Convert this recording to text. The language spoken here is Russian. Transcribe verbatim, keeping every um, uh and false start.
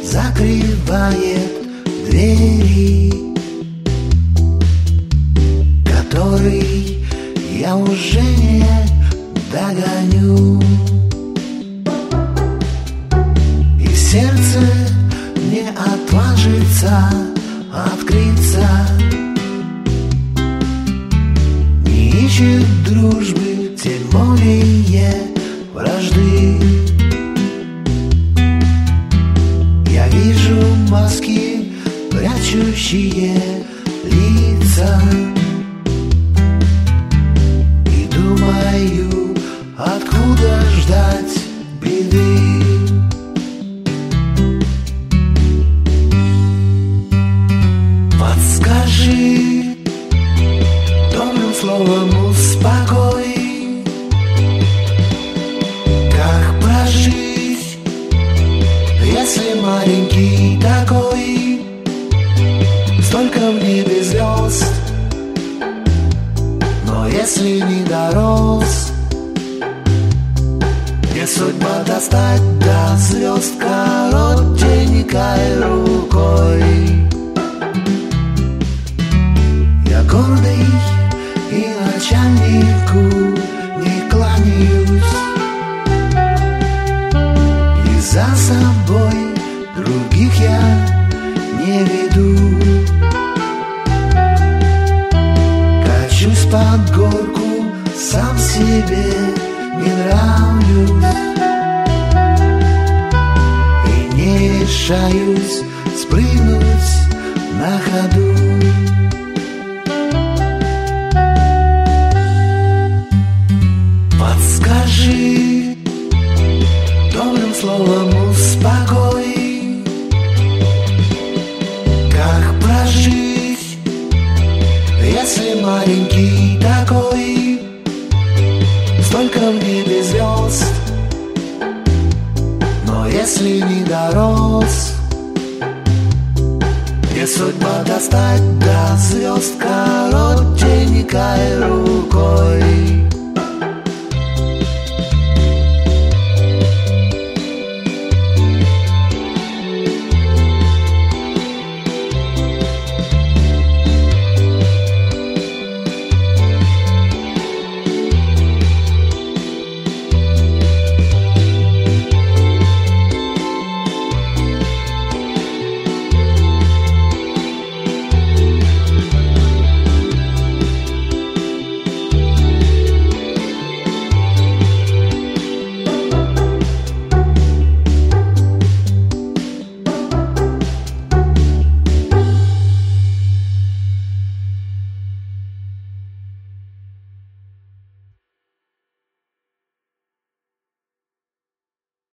закрывает двери, который я уже не догоню. И сердце не отважится открыться, не ищет дружбы, тем более вражды. Я вижу маски, прячущие лица, и думаю, откуда ждать беды. Подскажи добрым словом успокой, как прожить, если маленький такой, столько в небе звезд, но если не дорос, мне судьба достать до звезд коротенькой рукой. Я гордый и начальнику не кланяюсь, и за собой других я не веду. Качусь под горку, сам себе не нравлюсь, и не решаюсь спрыгнуть на ходу. Подскажи добрым словом успокой, как прожить, если маленький такой, столько в небе звезд, но если не дорос, мне судьба достать до звезд коротенькой рукой.